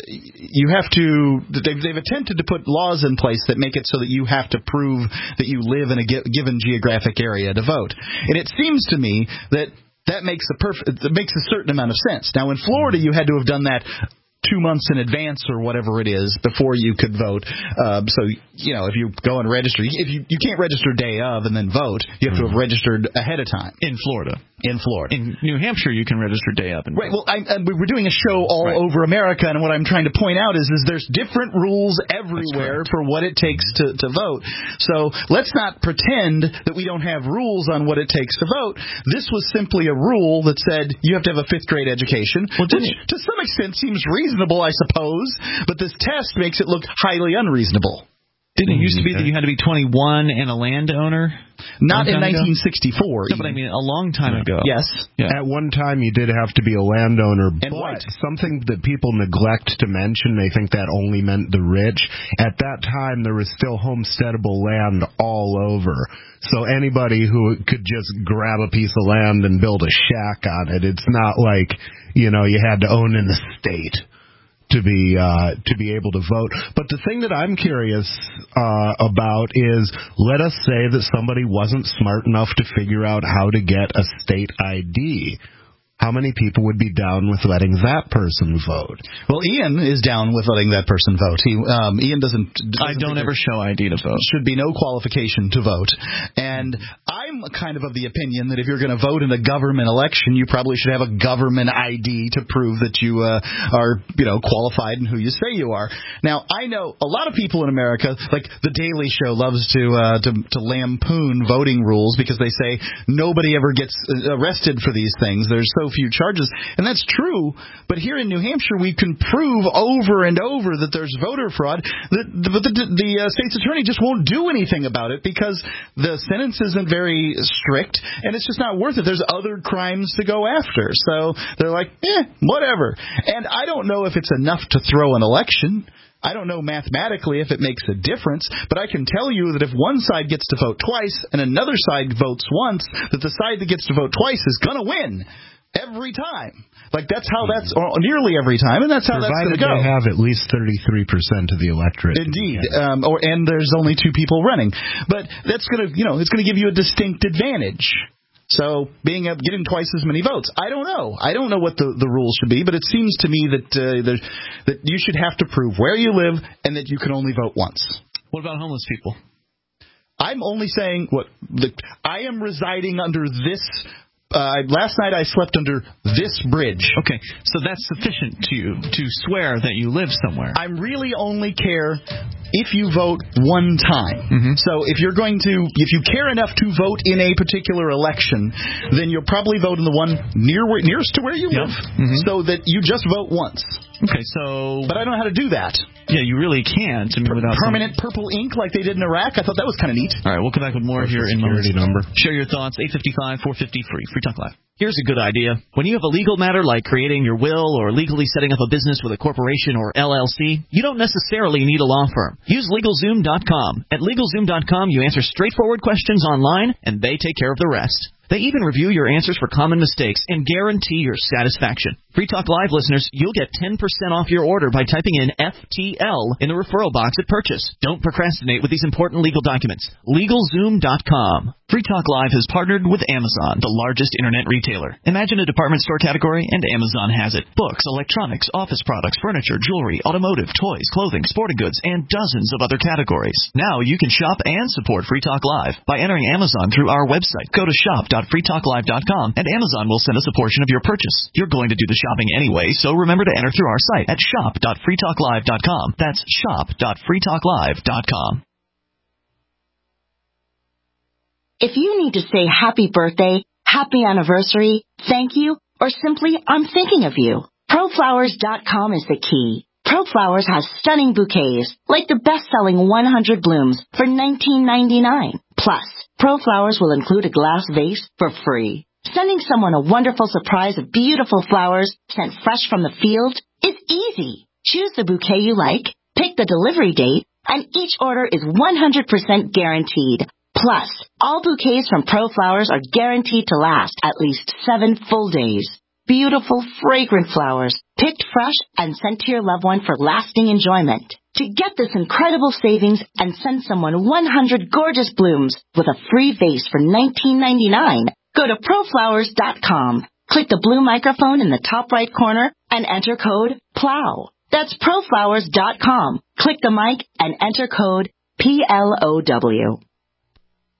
you have to. They've, they've attempted to put laws in place that make it so that you have to prove that you live in a given geographic area to vote. And it seems to me that that makes a perfect, that makes a certain amount of sense. Now, in Florida, you had to have done that two months in advance or whatever it is before you could vote. Um, so, you know, if you go and register, if you you can't register day of and then vote, you have mm-hmm. to have registered ahead of time. In Florida. In Florida. In New Hampshire, you can register day of. And right. Well, I, I, we're doing a show all right. over America, and what I'm trying to point out is, is there's different rules everywhere for what it takes to, to vote. So let's not pretend that we don't have rules on what it takes to vote. This was simply a rule that said you have to have a fifth grade education, well, which to some extent seems reasonable, I suppose, but this test makes it look highly unreasonable. Didn't it used to be that you had to be twenty-one and a landowner? Not in nineteen sixty-four. No, but I mean a long time ago. Yes. Yeah. At one time, you did have to be a landowner, and but white. Something that people neglect to mention, they think that only meant the rich. At that time, there was still homesteadable land all over. So anybody who could just grab a piece of land and build a shack on it, it's not like, you know, you had to own an estate to be uh, to be able to vote. But the thing that I'm curious uh, about is, let us say that somebody wasn't smart enough to figure out how to get a state I D. How many people would be down with letting that person vote? Well, Ian is down with letting that person vote. He, um, Ian doesn't... doesn't I don't ever show I D to vote. Should be no qualification to vote. And I'm kind of of the opinion that if you're going to vote in a government election, you probably should have a government I D to prove that you uh, are, you know, qualified and who you say you are. Now, I know a lot of people in America, like The Daily Show, loves to uh, to, to lampoon voting rules because they say nobody ever gets arrested for these things. There's so few charges, and that's true, but here in New Hampshire we can prove over and over that there's voter fraud, but the, the, the uh, state's attorney just won't do anything about it because the sentence isn't very strict, and it's just not worth it. There's other crimes to go after, so they're like, eh, whatever. And I don't know if it's enough to throw an election. I don't know mathematically if it makes a difference, but I can tell you that if one side gets to vote twice and another side votes once, that the side that gets to vote twice is going to win. Every time. Like, that's how that's, or nearly every time, and that's how Provided that's going to go. They have at least thirty-three percent of the electorate. Indeed. Um, or, and there's only two people running. But that's going to, you know, it's going to give you a distinct advantage. So, being uh, getting twice as many votes. I don't know. I don't know what the, the rules should be, but it seems to me that, uh, that you should have to prove where you live and that you can only vote once. What about homeless people? I'm only saying, what the, I am residing under this. Uh, last night I slept under this bridge. Okay, so that's sufficient to you to swear that you live somewhere. I really only care if you vote one time. Mm-hmm. So if you're going to, if you care enough to vote in a particular election, then you'll probably vote in the one near where, nearest to where you yep. live, mm-hmm. so that you just vote once. Okay, so... But I don't know how to do that. Yeah, you really can't. I mean, per- without permanent some... purple ink like they did in Iraq. I thought that was kind of neat. All right, we'll come back with more Social here in security moments. number. Share your thoughts, eight five five, four five zero, free. Free Talk Live. Here's a good idea. When you have a legal matter like creating your will or legally setting up a business with a corporation or L L C, you don't necessarily need a law firm. Use LegalZoom dot com. At LegalZoom dot com, you answer straightforward questions online, and they take care of the rest. They even review your answers for common mistakes and guarantee your satisfaction. Free Talk Live listeners, you'll get ten percent off your order by typing in F T L in the referral box at purchase. Don't procrastinate with these important legal documents. LegalZoom dot com. Free Talk Live has partnered with Amazon, the largest internet retailer. Imagine a department store category, and Amazon has it. Books, electronics, office products, furniture, jewelry, automotive, toys, clothing, sporting goods, and dozens of other categories. Now you can shop and support Free Talk Live by entering Amazon through our website. Go to shop dot free talk live dot com, and Amazon will send us a portion of your purchase. You're going to do the shopping anyway, so remember to enter through our site at shop dot free talk live dot com. That's shop dot free talk live dot com. If you need to say happy birthday, happy anniversary, thank you, or simply I'm thinking of you, pro flowers dot com is the key. ProFlowers has stunning bouquets, like the best-selling one hundred blooms for nineteen ninety-nine. Plus, ProFlowers will include a glass vase for free. Sending someone a wonderful surprise of beautiful flowers sent fresh from the field is easy. Choose the bouquet you like, pick the delivery date, and each order is one hundred percent guaranteed. Plus, all bouquets from ProFlowers are guaranteed to last at least seven full days. Beautiful, fragrant flowers, picked fresh and sent to your loved one for lasting enjoyment. To get this incredible savings and send someone one hundred gorgeous blooms with a free vase for nineteen ninety-nine, go to proflowers dot com. Click the blue microphone in the top right corner and enter code PLOW. That's proflowers dot com. Click the mic and enter code P L O W.